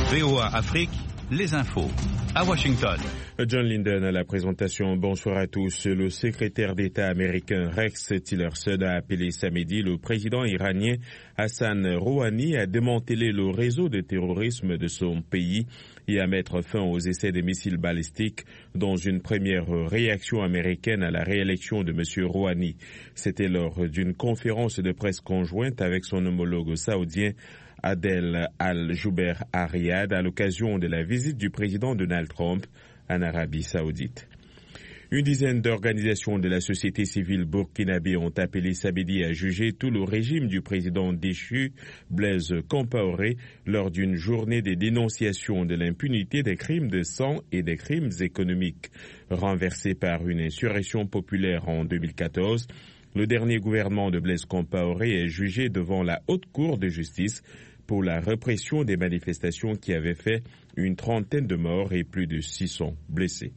VOA Afrique, les infos. À Washington. John Linden à la présentation. Bonsoir à tous. Le secrétaire d'État américain Rex Tillerson a appelé samedi le président iranien Hassan Rouhani à démanteler le réseau de terrorisme de son pays et à mettre fin aux essais de missiles balistiques dans une première réaction américaine à la réélection de M. Rouhani. C'était lors d'une conférence de presse conjointe avec son homologue saoudien Adel Al-Jubeir à Riyad à l'occasion de la visite du président Donald Trump en Arabie Saoudite. Une dizaine d'organisations de la société civile burkinabé ont appelé samedi à juger tout le régime du président déchu Blaise Compaoré lors d'une journée de dénonciation de l'impunité des crimes de sang et des crimes économiques. Renversé par une insurrection populaire en 2014, le dernier gouvernement de Blaise Compaoré est jugé devant la Haute Cour de justice pour la répression des manifestations qui avaient fait une trentaine de morts et plus de 600 blessés.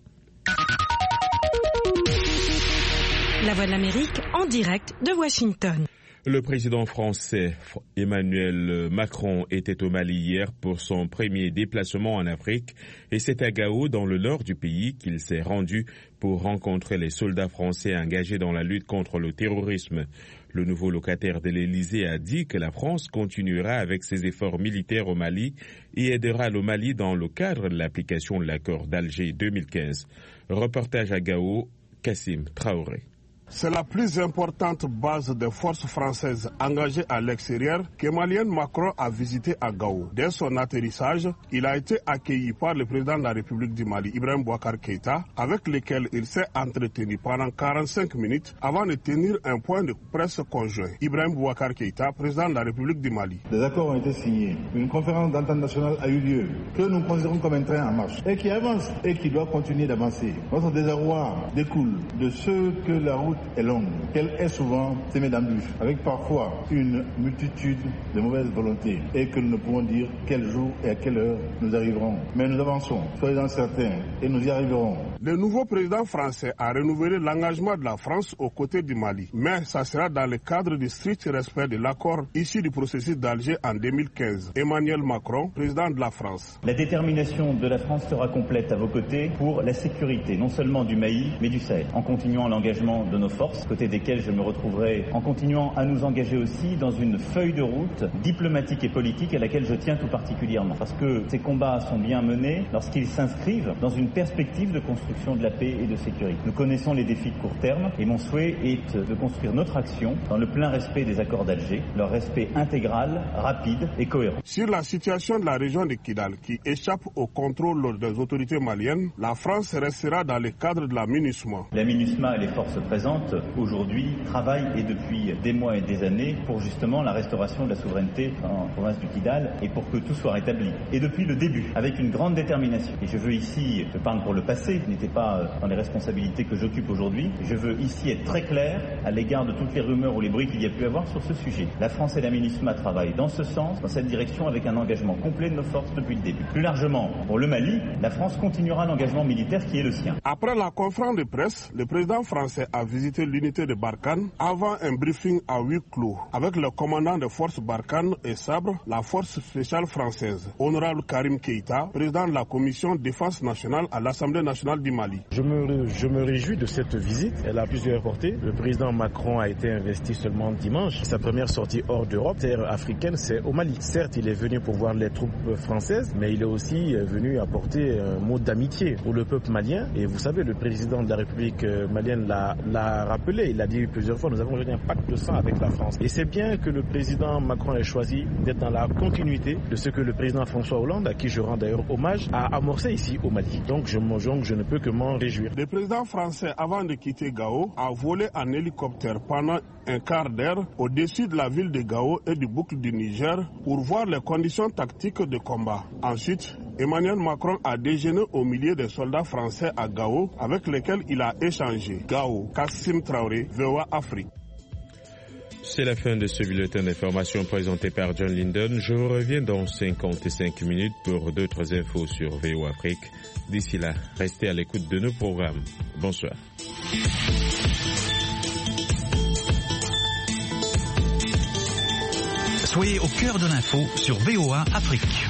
La Voix de l'Amérique en direct de Washington. Le président français Emmanuel Macron était au Mali hier pour son premier déplacement en Afrique et c'est à Gao, dans le nord du pays, qu'il s'est rendu pour rencontrer les soldats français engagés dans la lutte contre le terrorisme. Le nouveau locataire de l'Élysée a dit que la France continuera avec ses efforts militaires au Mali et aidera le Mali dans le cadre de l'application de l'accord d'Alger 2015. Reportage à Gao, Kassim Traoré. C'est la plus importante base des forces françaises engagées à l'extérieur qu'Emmanuel Macron a visité à Gao. Dès son atterrissage, il a été accueilli par le président de la République du Mali, Ibrahim Boubacar Keïta, avec lequel il s'est entretenu pendant 45 minutes avant de tenir un point de presse conjoint. Ibrahim Boubacar Keïta, président de la République du Mali. Des accords ont été signés. Une conférence d'entente nationale a eu lieu, que nous considérons comme un train en marche, et qui avance, et qui doit continuer d'avancer. Notre désarroi découle de ce que la route est longue, qu'elle est souvent semée d'embûches, avec parfois une multitude de mauvaises volontés, et que nous ne pouvons dire quel jour et à quelle heure nous arriverons. Mais nous avançons, soyez-en certains, et nous y arriverons. Le nouveau président français a renouvelé l'engagement de la France aux côtés du Mali, mais ça sera dans le cadre du strict respect de l'accord issu du processus d'Alger en 2015. Emmanuel Macron, président de la France. La détermination de la France sera complète à vos côtés pour la sécurité, non seulement du Mali, mais du Sahel, en continuant l'engagement de nos forces, côté desquels je me retrouverai en continuant à nous engager aussi dans une feuille de route diplomatique et politique à laquelle je tiens tout particulièrement. Parce que ces combats sont bien menés lorsqu'ils s'inscrivent dans une perspective de construction de la paix et de sécurité. Nous connaissons les défis de court terme et mon souhait est de construire notre action dans le plein respect des accords d'Alger, leur respect intégral, rapide et cohérent. Sur la situation de la région de Kidal qui échappe au contrôle des autorités maliennes, la France restera dans le cadre de la MINUSMA. La MINUSMA et les forces présentes aujourd'hui travaillent et depuis des mois et des années pour justement la restauration de la souveraineté en province du Kidal et pour que tout soit rétabli. Et depuis le début, avec une grande détermination. Et je veux ici, je parle pour le passé, je n'étais pas dans les responsabilités que j'occupe aujourd'hui, je veux ici être très clair à l'égard de toutes les rumeurs ou les bruits qu'il y a pu avoir sur ce sujet. La France et la MINUSMA travaillent dans ce sens, dans cette direction, avec un engagement complet de nos forces depuis le début. Plus largement, pour le Mali, la France continuera l'engagement militaire qui est le sien. Après la conférence de presse, le président français a visité l'unité de Barkhane avant un briefing à huis clos avec le commandant des forces Barkhane et Sabre, la force spéciale française, honorable Karim Keïta, président de la commission défense nationale à l'Assemblée nationale du Mali. Je me réjouis de cette visite, elle a plusieurs portées. Le président Macron a été investi seulement dimanche. Sa première sortie hors d'Europe, terre africaine, c'est au Mali. Certes, il est venu pour voir les troupes françaises, mais il est aussi venu apporter un mot d'amitié pour le peuple malien. Et vous savez, le président de la République malienne l'a rappelé, il a dit plusieurs fois, nous avons un pacte de sang avec la France. Et c'est bien que le président Macron ait choisi d'être dans la continuité de ce que le président François Hollande, à qui je rends d'ailleurs hommage, a amorcé ici au Mali. Donc je ne peux que m'en réjouir. Le président français, avant de quitter Gao, a volé en hélicoptère pendant un quart d'heure au-dessus de la ville de Gao et du boucle du Niger pour voir les conditions tactiques de combat. Ensuite, Emmanuel Macron a déjeuné au milieu des soldats français à Gao avec lesquels il a échangé. Gao, Kassim Traoré, VOA Afrique. C'est la fin de ce bulletin d'information présenté par John Linden. Je reviens dans 55 minutes pour d'autres infos sur VOA Afrique. D'ici là, restez à l'écoute de nos programmes. Bonsoir. Soyez au cœur de l'info sur VOA Afrique.